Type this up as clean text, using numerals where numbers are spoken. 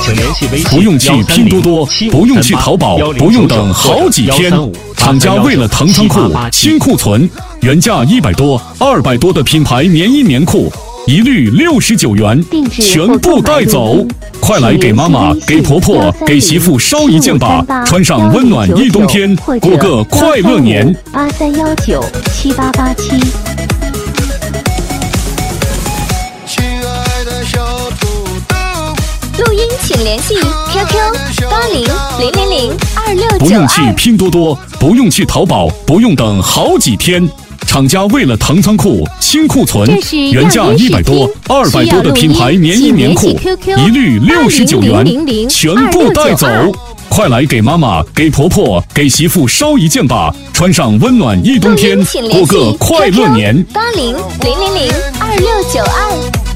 不用去拼多多，不用去淘宝，不用等好几天。厂家为了腾仓库清库存，原价100多、200多的品牌棉衣棉裤，一律69元，全部带走。快来给妈妈、给婆婆、给媳妇捎一件吧，穿上温暖一冬天，过个快乐年。 83197887。录音请联系 QQ8000026929。 不用去拼多多，不用去淘宝，不用等好几天。厂家为了腾仓库清库存，原价100多、200多的品牌棉衣棉裤，一律69元，全部带走。快来给妈妈、给婆婆、给媳妇捎一件吧，穿上温暖一冬天，过个快乐年。 8000026929。